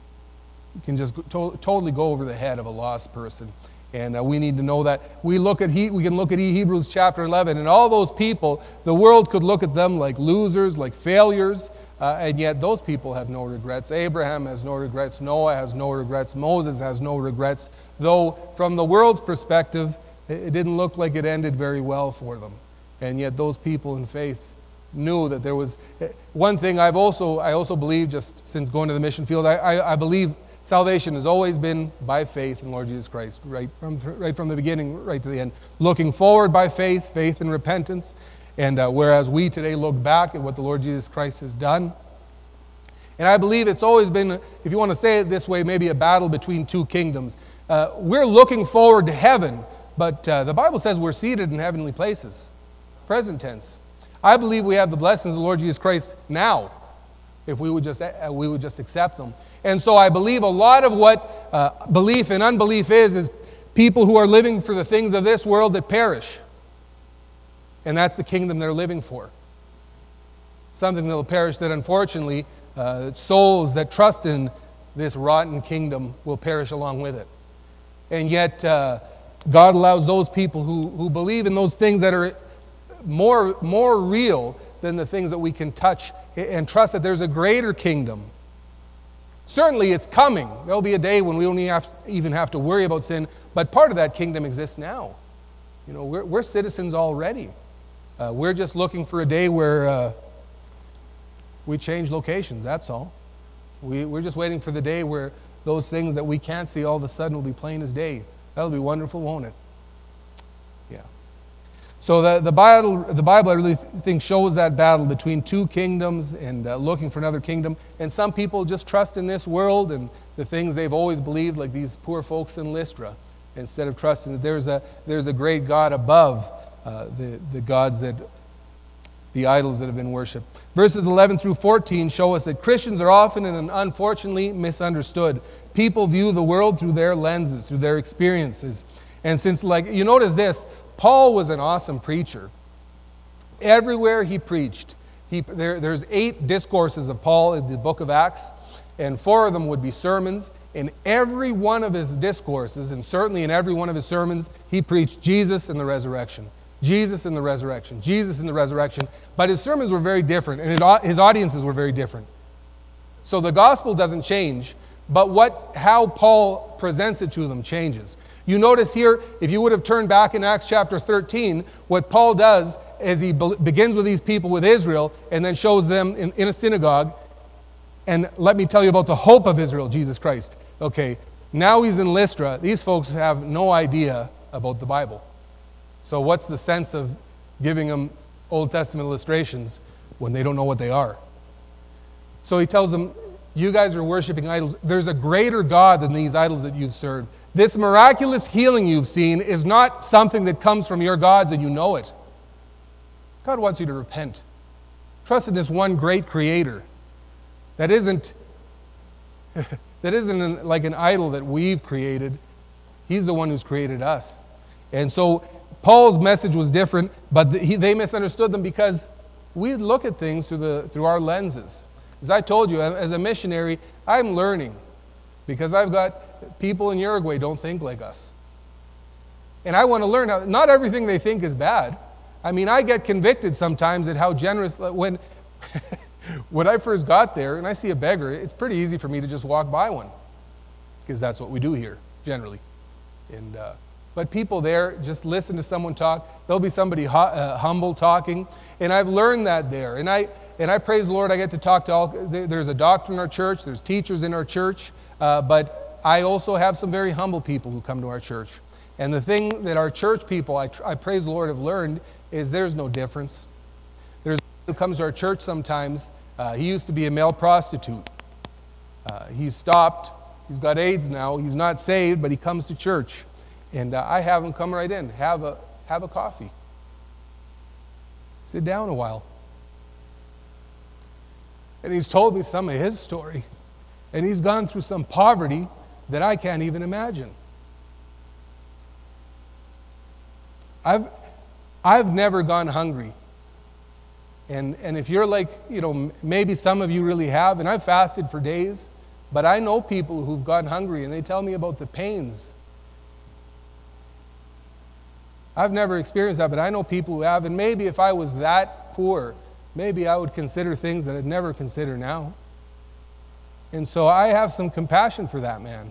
can just to- totally go over the head of a lost person. And uh, we need to know that. We look at he- we can look at Hebrews chapter eleven, and all those people, the world could look at them like losers, like failures, uh, and yet those people have no regrets. Abraham has no regrets. Noah has no regrets. Moses has no regrets. Though from the world's perspective, it, it didn't look like it ended very well for them. And yet those people in faith knew that there was one thing I've also I also believe, just since going to the mission field, I, I, I believe salvation has always been by faith in Lord Jesus Christ, right from right from the beginning, right to the end. Looking forward by faith, faith and repentance. And uh, whereas we today look back at what the Lord Jesus Christ has done. And I believe it's always been, if you want to say it this way, maybe a battle between two kingdoms. Uh, we're looking forward to heaven, but uh, the Bible says we're seated in heavenly places. Present tense. I believe we have the blessings of the Lord Jesus Christ now, if we would just uh, we would just accept them. And so I believe a lot of what uh, belief and unbelief is, is people who are living for the things of this world that perish. And that's the kingdom they're living for. Something that will perish that unfortunately uh, souls that trust in this rotten kingdom will perish along with it. And yet uh, God allows those people who, who believe in those things that are more, more real than the things that we can touch, and trust that there's a greater kingdom. Certainly it's coming. There'll be a day when we don't even have, even have to worry about sin, but part of that kingdom exists now. You know, we're, we're citizens already. Uh, we're just looking for a day where uh, we change locations, that's all. We, we're just waiting for the day where those things that we can't see all of a sudden will be plain as day. That'll be wonderful, won't it? Yeah. So the, the, Bible, the Bible, I really think, shows that battle between two kingdoms and uh, looking for another kingdom. And some people just trust in this world and the things they've always believed, like these poor folks in Lystra, instead of trusting that there's a, there's a great God above uh, the, the gods that, the idols that have been worshipped. Verses eleven through fourteen show us that Christians are often and unfortunately misunderstood. People view the world through their lenses, through their experiences. And since, like, you notice this, Paul was an awesome preacher. Everywhere he preached, he, there, there's eight discourses of Paul in the book of Acts, and four of them would be sermons. In every one of his discourses, and certainly in every one of his sermons, he preached Jesus and the resurrection. Jesus and the resurrection. Jesus and the resurrection. But his sermons were very different, and it, his audiences were very different. So the gospel doesn't change, but what how Paul presents it to them changes. You notice here, if you would have turned back in Acts chapter thirteen, what Paul does is he be- begins with these people with Israel and then shows them in, in a synagogue. And let me tell you about the hope of Israel, Jesus Christ. Okay, now he's in Lystra. These folks have no idea about the Bible. So what's the sense of giving them Old Testament illustrations when they don't know what they are? So he tells them, you guys are worshiping idols. There's a greater God than these idols that you've served. This miraculous healing you've seen is not something that comes from your gods and you know it. God wants you to repent. Trust in this one great creator that isn't, that isn't an, like an idol that we've created. He's the one who's created us. And so Paul's message was different, but the, he, they misunderstood them because we look at things through, the, through our lenses. As I told you, as a missionary, I'm learning because I've got people in Uruguay don't think like us. And I want to learn how, not everything they think is bad. I mean, I get convicted sometimes at how generous, when, when I first got there and I see a beggar, it's pretty easy for me to just walk by one because that's what we do here, generally. And uh, But people there just listen to someone talk. There'll be somebody hu- uh, humble talking. And I've learned that there. And I and I praise the Lord, I get to talk to all. There's a doctor in our church. There's teachers in our church. Uh, but I also have some very humble people who come to our church. And the thing that our church people, I, I praise the Lord, have learned is there's no difference. There's who comes to our church sometimes. Uh, he used to be a male prostitute. Uh, he's stopped. He's got AIDS now. He's not saved, but he comes to church. And uh, I have him come right in, have a have a coffee. Sit down a while. And he's told me some of his story. And he's gone through some poverty that I can't even imagine. I've I've never gone hungry. And and if you're like, you know, maybe some of you really have, and I've fasted for days, but I know people who've gone hungry and they tell me about the pains. I've never experienced that, but I know people who have, and maybe if I was that poor, maybe I would consider things that I'd never consider now. And so I have some compassion for that man.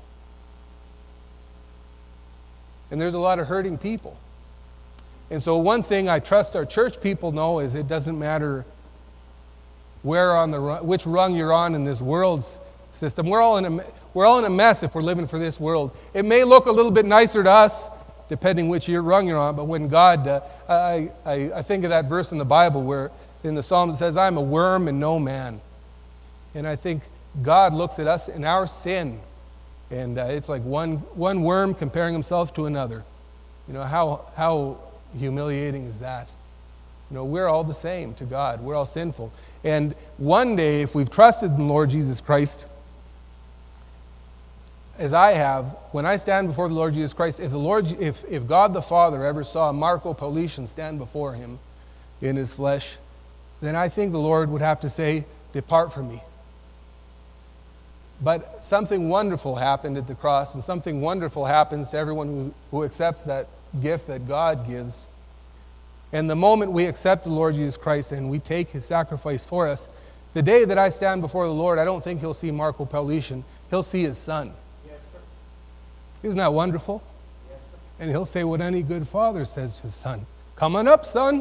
And there's a lot of hurting people. And so one thing I trust our church people know is it doesn't matter where on the which rung you're on in this world's system. We're all in a we're all in a mess if we're living for this world. It may look a little bit nicer to us, depending which rung you're on, but when God, uh, I, I, I think of that verse in the Bible where in the Psalms it says, I'm a worm and no man. And I think God looks at us in our sin, and uh, it's like one one worm comparing himself to another. You know, how how humiliating is that? You know, we're all the same to God. We're all sinful. And one day, if we've trusted in the Lord Jesus Christ, as I have, when I stand before the Lord Jesus Christ, if the Lord, if, if God the Father ever saw Marco Paulician stand before him in his flesh, then I think the Lord would have to say, depart from me. But something wonderful happened at the cross, and something wonderful happens to everyone who, who accepts that gift that God gives. And the moment we accept the Lord Jesus Christ and we take his sacrifice for us, the day that I stand before the Lord, I don't think he'll see Marco Paulician. He'll see his son. Isn't that wonderful? And he'll say what any good father says to his son. Come on up, son.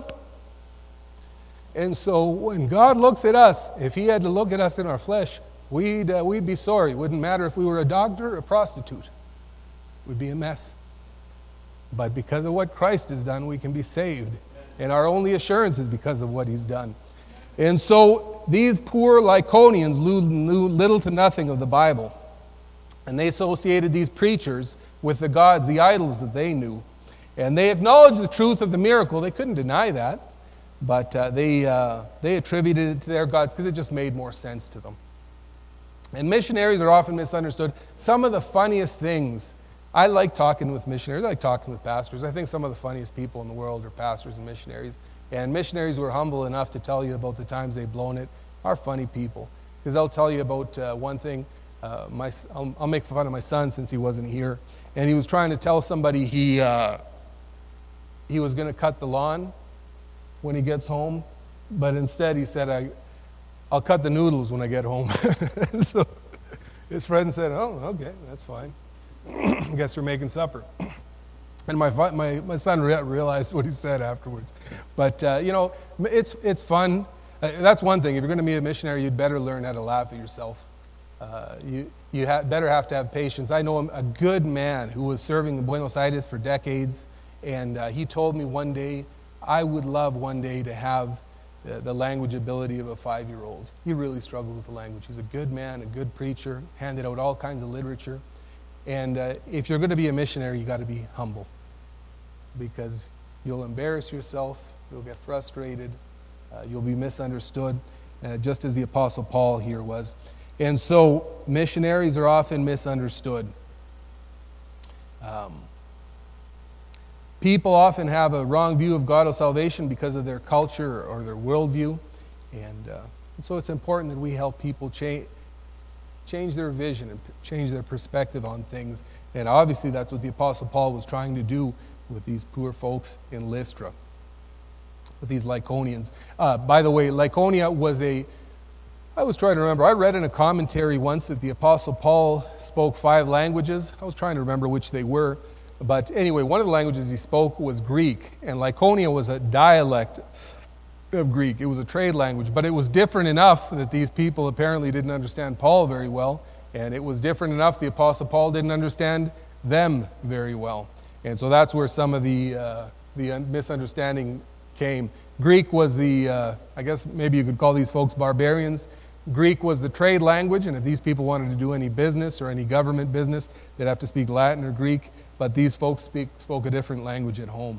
And so when God looks at us, if he had to look at us in our flesh, we'd, uh, we'd be sorry. It wouldn't matter if we were a doctor or a prostitute. We'd be a mess. But because of what Christ has done, we can be saved. And our only assurance is because of what he's done. And so these poor Lycaonians knew little to nothing of the Bible. And they associated these preachers with the gods, the idols that they knew. And they acknowledged the truth of the miracle. They couldn't deny that. But uh, they, uh, they attributed it to their gods because it just made more sense to them. And missionaries are often misunderstood. Some of the funniest things, I like talking with missionaries, I like talking with pastors. I think some of the funniest people in the world are pastors and missionaries. And missionaries who are humble enough to tell you about the times they've blown it are funny people. Because they'll tell you about uh, one thing. Uh, my, I'll, I'll make fun of my son since he wasn't here. And he was trying to tell somebody he, uh, he was going to cut the lawn when he gets home. But instead he said, I, I'll cut the noodles when I get home. So his friend said, oh, okay, that's fine. I guess you're making supper. And my my my son re- realized what he said afterwards. But, uh, you know, it's it's fun. Uh, that's one thing. If you're going to be a missionary, you'd better learn how to laugh at yourself. Uh, you you ha- better have to have patience. I know a good man who was serving in Buenos Aires for decades, and uh, he told me one day, I would love one day to have the, the language ability of a five-year-old. He really struggled with the language. He's a good man, a good preacher, handed out all kinds of literature. And uh, if you're going to be a missionary, you got to be humble, because you'll embarrass yourself, you'll get frustrated, uh, you'll be misunderstood, uh, just as the Apostle Paul here was. And so missionaries are often misunderstood. Um, people often have a wrong view of God of salvation because of their culture or their worldview. And, uh, and so it's important that we help people change. change their vision and change their perspective on things. And obviously that's what the Apostle Paul was trying to do with these poor folks in Lystra, with these Lycaonians. Uh, by the way, Lycaonia was a, I was trying to remember, I read in a commentary once that the Apostle Paul spoke five languages. I was trying to remember which they were. But anyway, one of the languages he spoke was Greek, and Lycaonia was a dialect of Greek. It was a trade language, but it was different enough that these people apparently didn't understand Paul very well, and it was different enough the Apostle Paul didn't understand them very well. And so that's where some of the uh, the misunderstanding came. Greek was the, uh, I guess maybe you could call these folks barbarians. Greek was the trade language, and if these people wanted to do any business or any government business, they'd have to speak Latin or Greek, but these folks speak, spoke a different language at home.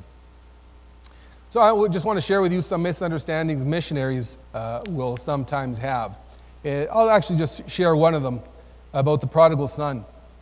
So I would just want to share with you some misunderstandings missionaries uh, will sometimes have. Uh, I'll actually just share one of them about the prodigal son.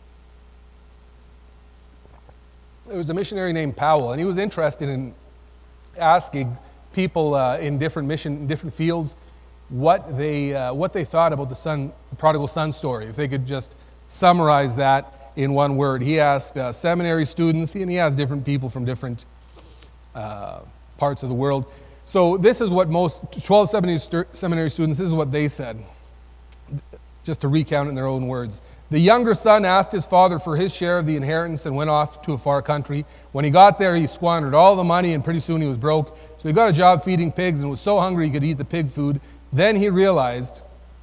There was a missionary named Powell, and he was interested in asking people uh, in different mission, in different fields, what they uh, what they thought about the son, the prodigal son story. If they could just summarize that in one word. He asked uh, seminary students, and he asked different people from different Uh, parts of the world. So this is what most twelve seminary, seminary students, this is what they said, just to recount it in their own words. The younger son asked his father for his share of the inheritance and went off to a far country. When he got there, he squandered all the money, and pretty soon he was broke. So he got a job feeding pigs and was so hungry he could eat the pig food. Then he realized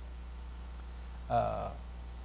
uh,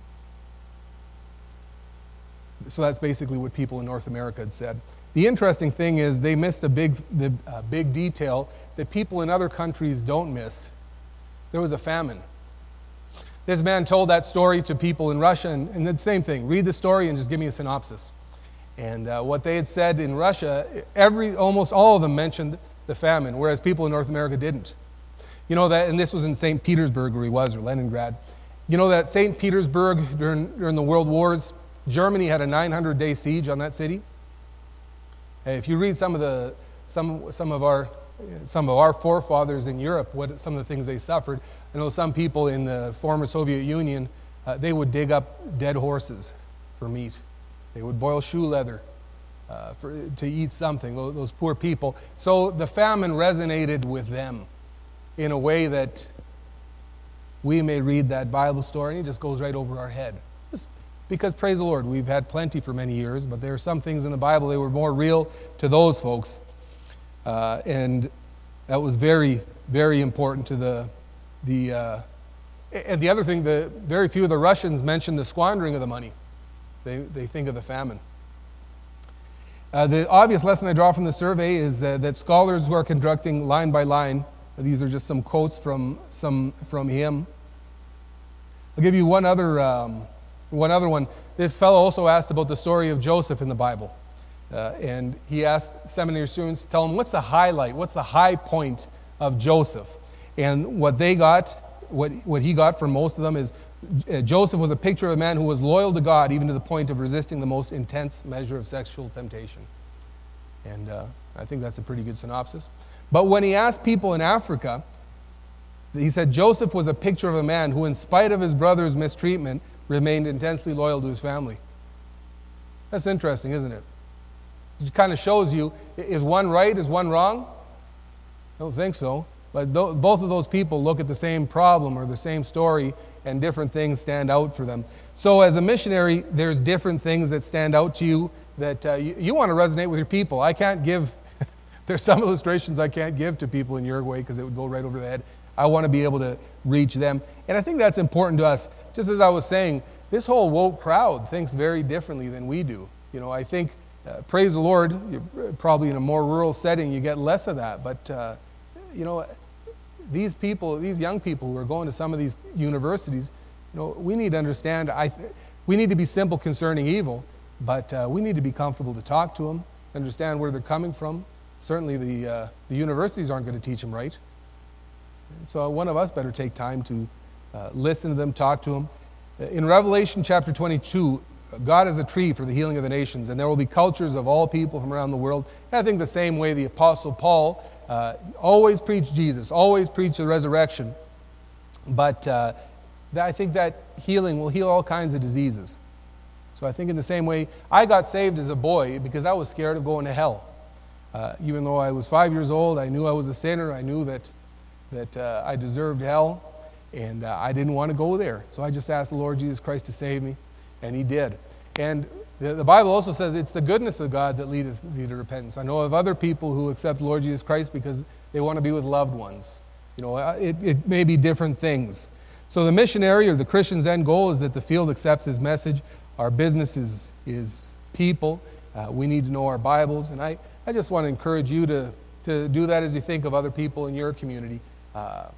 so that's basically what people in North America had said. The interesting thing is they missed a big, the, uh, big detail that people in other countries don't miss. There was a famine. This man told that story to people in Russia, and, and the same thing. Read the story and just give me a synopsis. And uh, what they had said in Russia, every almost all of them mentioned the famine, whereas people in North America didn't. You know that, and this was in Saint Petersburg where he was, or Leningrad. You know that Saint Petersburg during during the World Wars, Germany had a nine hundred day siege on that city. If you read some of the some some of our some of our forefathers in Europe, what some of the things they suffered. I know some people in the former Soviet Union, uh, they would dig up dead horses for meat. They would boil shoe leather uh, for to eat something. Those, those poor people. So the famine resonated with them in a way that we may read that Bible story and it just goes right over our head. Just Because, praise the Lord, we've had plenty for many years, but there are some things in the Bible that were more real to those folks. Uh, and that was very, very important to the... the uh, and the other thing, the very few of the Russians mention the squandering of the money. They, they think of the famine. Uh, the obvious lesson I draw from the survey is uh, that scholars who are conducting line by line, these are just some quotes from some from him. I'll give you one other um, one other one. This fellow also asked about the story of Joseph in the Bible, uh, and he asked seminary students to tell him what's the highlight, what's the high point of Joseph, and what they got, what what he got from most of them is uh, Joseph was a picture of a man who was loyal to God, even to the point of resisting the most intense measure of sexual temptation. And uh, I think that's a pretty good synopsis. But when he asked people in Africa, he said Joseph was a picture of a man who, in spite of his brother's mistreatment, remained intensely loyal to his family. That's interesting, isn't it? It kind of shows you, is one right, is one wrong? I don't think so. But th- both of those people look at the same problem or the same story, and different things stand out for them. So as a missionary, there's different things that stand out to you that uh, you, you want to resonate with your people. I can't give, there's some illustrations I can't give to people in Uruguay because it would go right over their head. I want to be able to reach them. And I think that's important to us. Just as I was saying, this whole woke crowd thinks very differently than we do. You know, I think, uh, praise the Lord, you're probably in a more rural setting, you get less of that. But, uh, you know, these people, these young people who are going to some of these universities, you know, we need to understand, I, we need to be simple concerning evil, but uh, we need to be comfortable to talk to them, understand where they're coming from. Certainly the, uh, the universities aren't going to teach them right. And so one of us better take time to uh, listen to them, talk to them. In Revelation chapter twenty-two, God is a tree for the healing of the nations, and there will be cultures of all people from around the world. And I think the same way the Apostle Paul uh, always preached Jesus, always preached the resurrection. But uh, that, I think that healing will heal all kinds of diseases. So I think in the same way, I got saved as a boy because I was scared of going to hell. Uh, even though I was five years old, I knew I was a sinner. I knew that, that uh, I deserved hell, and uh, I didn't want to go there. So I just asked the Lord Jesus Christ to save me, and He did. And the, the Bible also says it's the goodness of God that leadeth thee to repentance. I know of other people who accept the Lord Jesus Christ because they want to be with loved ones. You know, it, it may be different things. So the missionary or the Christian's end goal is that the field accepts his message. Our business is, is people. Uh, we need to know our Bibles. And I, I just want to encourage you to, to do that as you think of other people in your community. Uh,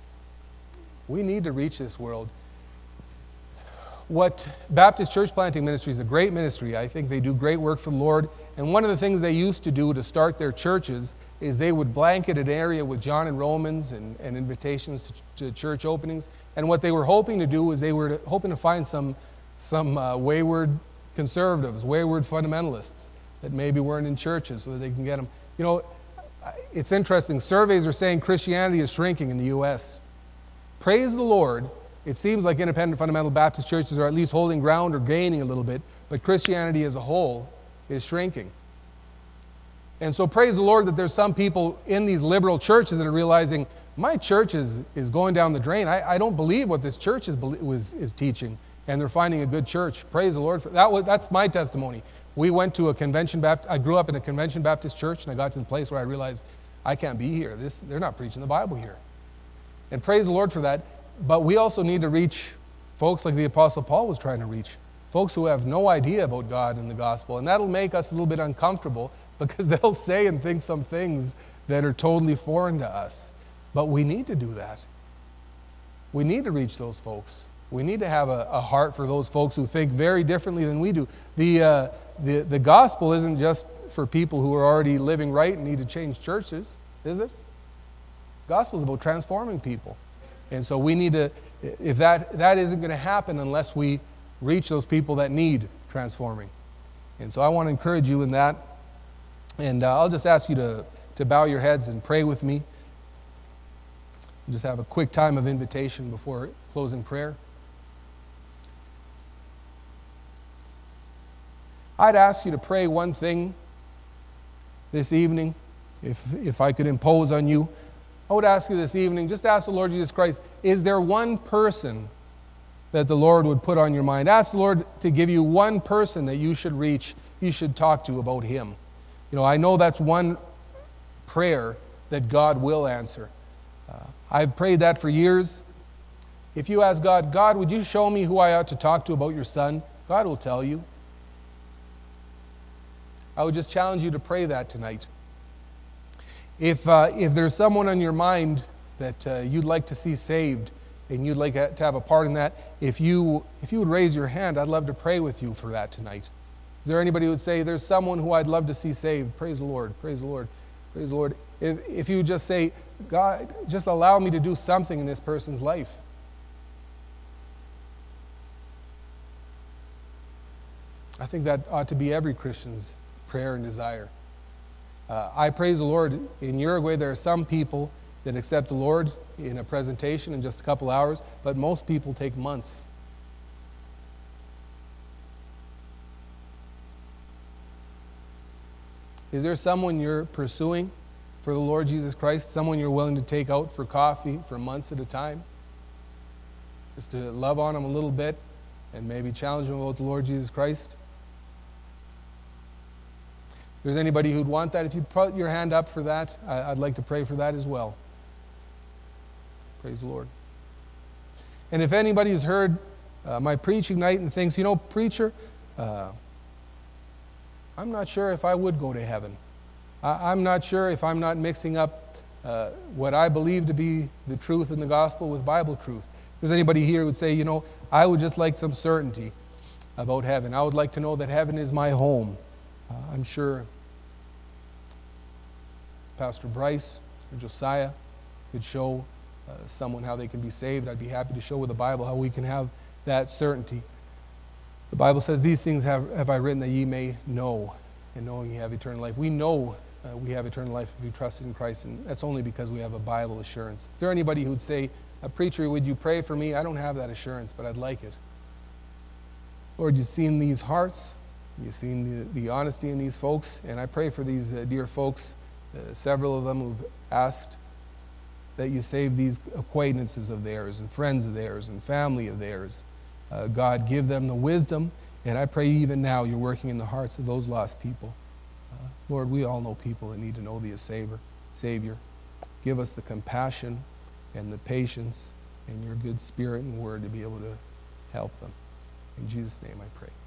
we need to reach this world. What Baptist Church Planting Ministry is a great ministry. I think they do great work for the Lord. And one of the things they used to do to start their churches is they would blanket an area with John and Romans and, and invitations to, to church openings. And what they were hoping to do was they were hoping to find some, some uh, wayward conservatives, wayward fundamentalists that maybe weren't in churches so that they can get them. You know, it's interesting. Surveys are saying Christianity is shrinking in the U S. Praise the Lord. It seems like independent fundamental Baptist churches are at least holding ground or gaining a little bit, but Christianity as a whole is shrinking. And so praise the Lord that there's some people in these liberal churches that are realizing, my church is, is going down the drain. I, I don't believe what this church is, was, is teaching, and they're finding a good church. Praise the Lord. For, that was, that's my testimony. We went to a convention Baptist, I grew up in a convention Baptist church, and I got to the place where I realized, I can't be here. This, they're not preaching the Bible here. And praise the Lord for that. But we also need to reach folks like the Apostle Paul was trying to reach, folks who have no idea about God and the gospel. And that'll make us a little bit uncomfortable because they'll say and think some things that are totally foreign to us. But we need to do that. We need to reach those folks. We need to have a, a heart for those folks who think very differently than we do. The, uh, the, the gospel isn't just for people who are already living right and need to change churches, is it? The gospel is about transforming people. And so we need to, if that, that isn't going to happen unless we reach those people that need transforming. And so I want to encourage you in that. And uh, I'll just ask you to, to bow your heads and pray with me. Just have a quick time of invitation before closing prayer. I'd ask you to pray one thing this evening, if, if I could impose on you. I would ask you this evening, just ask the Lord Jesus Christ, is there one person that the Lord would put on your mind. Ask the Lord to give you one person that you should reach, you should talk to about Him. You know, I know that's one prayer that God will answer. Uh, I've prayed that for years. If you ask God, God, would you show me who I ought to talk to about your son? God will tell you. I would just challenge you to pray that tonight. If, uh, if there's someone on your mind that uh, you'd like to see saved and you'd like to have a part in that, if you, if you would raise your hand, I'd love to pray with you for that tonight. Is there anybody who would say, there's someone who I'd love to see saved? Praise the Lord, praise the Lord, praise the Lord. If, if you would just say, God, just allow me to do something in this person's life. I think that ought to be every Christian's prayer and desire. Uh, I praise the Lord. In Uruguay, there are some people that accept the Lord in a presentation in just a couple hours, but most people take months. Is there someone you're pursuing for the Lord Jesus Christ? Someone you're willing to take out for coffee for months at a time? Just to love on them a little bit and maybe challenge them about the Lord Jesus Christ? If there's anybody who'd want that, if you put your hand up for that, I'd like to pray for that as well. Praise the Lord. And if anybody's heard uh, my preaching night and thinks, you know, preacher, uh, I'm not sure if I would go to heaven. I, I'm not sure if I'm not mixing up uh, what I believe to be the truth in the gospel with Bible truth. If there's anybody here who would say, you know, I would just like some certainty about heaven. I would like to know that heaven is my home. Uh, I'm sure Pastor Bryce or Josiah could show uh, someone how they can be saved. I'd be happy to show with the Bible how we can have that certainty. The Bible says, these things have, have I written that ye may know, and knowing you have eternal life. We know uh, we have eternal life if we trust in Christ, and that's only because we have a Bible assurance. Is there anybody who would say, a preacher, would you pray for me? I don't have that assurance, but I'd like it. Lord, you've seen these hearts. You've seen the, the honesty in these folks, and I pray for these uh, dear folks, uh, several of them who've asked that you save these acquaintances of theirs and friends of theirs and family of theirs. Uh, God, give them the wisdom, and I pray even now you're working in the hearts of those lost people. Uh, Lord, we all know people that need to know thee as Savior. Savior. Give us the compassion and the patience and your good spirit and word to be able to help them. In Jesus' name I pray.